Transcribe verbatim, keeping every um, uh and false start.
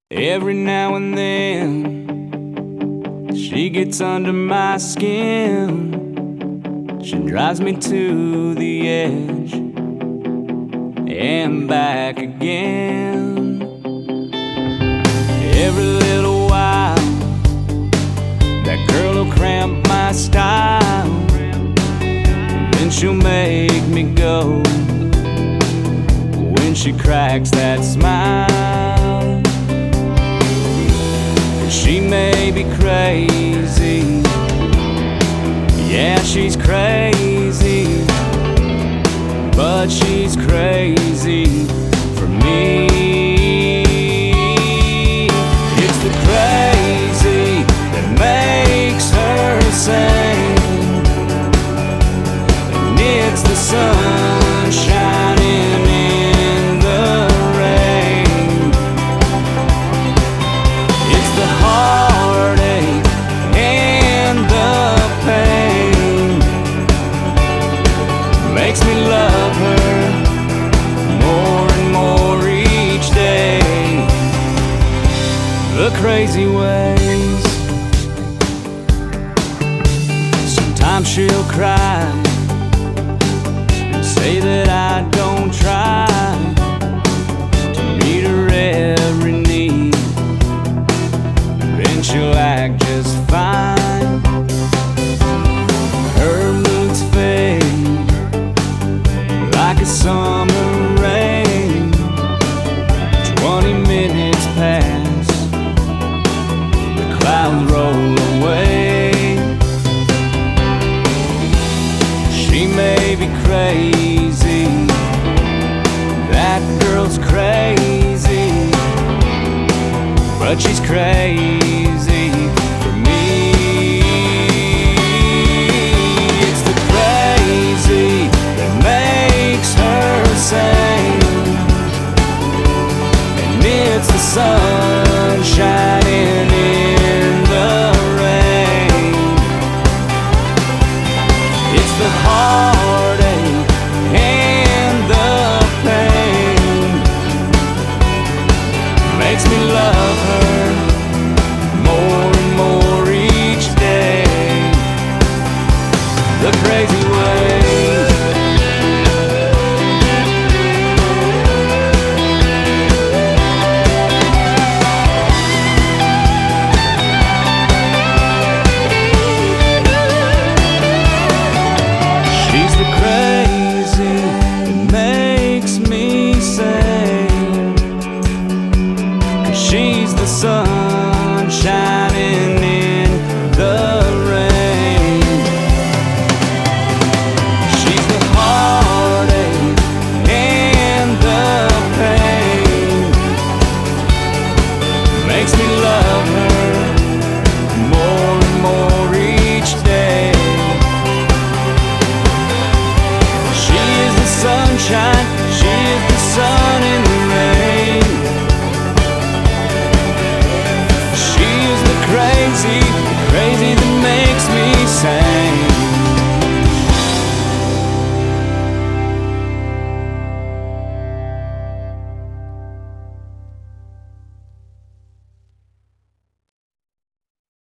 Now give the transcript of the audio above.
Every now and then she gets under my skin. She drives me to the edge and back again. Every little while that girl will cramp my style. Then she'll make me go when she cracks that smile. She may be crazy, yeah, she's crazy, but she's crazy for me. It's the crazy that makes her sing, and it's the sun shining in the rain. It's the heartache and the pain makes me love her more and more each day. The crazy ways. Sometimes she'll cry and say that I don't try to meet her every need. Then she'll act just fine. Her moods fade like a summer rain. Twenty minutes pass, the clouds roll away. She may be crazy, that girl's crazy, but she's crazy for me. It's the crazy that makes her sing, and it's the sun shining in the rain. It's the heartache and the pain makes me love her more and more each day. The crazy ways. She's the crazy that makes me sing, 'cause she's the sun shining in the rain. She's the heartache and the pain makes me love her more and more each day. She is the sunshine, she is the sun in the rain. She is the crazy, the crazy that